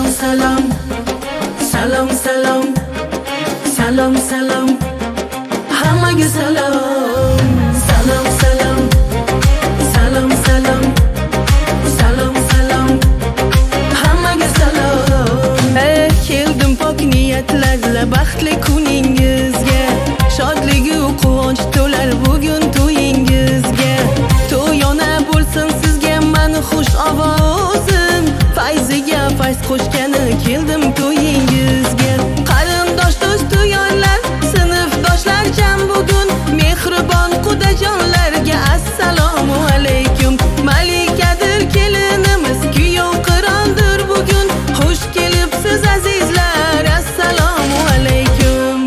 salom, salom salom, salom salom, hammaga salom. Salom salom, salom salom, salom salom, hammaga salom. Keldim pok niyatlarla baxtli kuningizga, shodligu quvonch to'lar bugun to'yingizga. To'yona bo'lsin sizga mani xush ovozim, fayziga fayz qo'shgani keldim to'yingizga. Qarindosh do'stu yorlar, sinfdoshlar jam bugun, mehribon qudajonlarga assalomu alaykum. Malikadir kelinimiz, kuyov qiroldir bugun, xush kelibsiz azizlar, assalomu alaykum.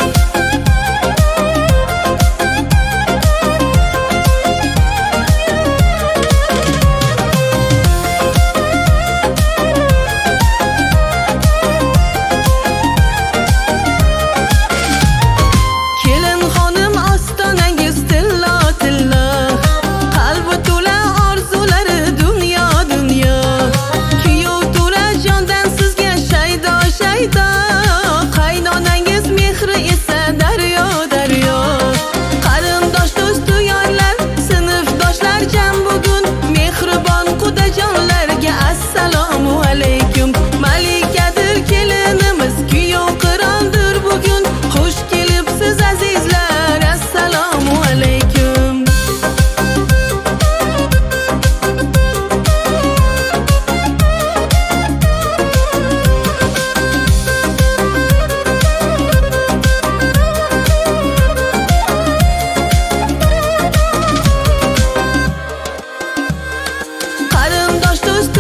Kelin xonim ostonangiz tillo tillo, qalbi to'la orzulari dunyo dunyo. Kuyov To'rajondan sizga shaydo shaydo, qaynonangiz mehri esa daryo daryo. Qarindosh do'stu yorlar, sinfdoshlar jam bugun, mehribon qudajonlarga assalomu alaykum. Malikadir kelinimiz, kuyov qiroldir bugun, xush kelibsiz azizlar, assalomu alaykum. Qarindosh do'stu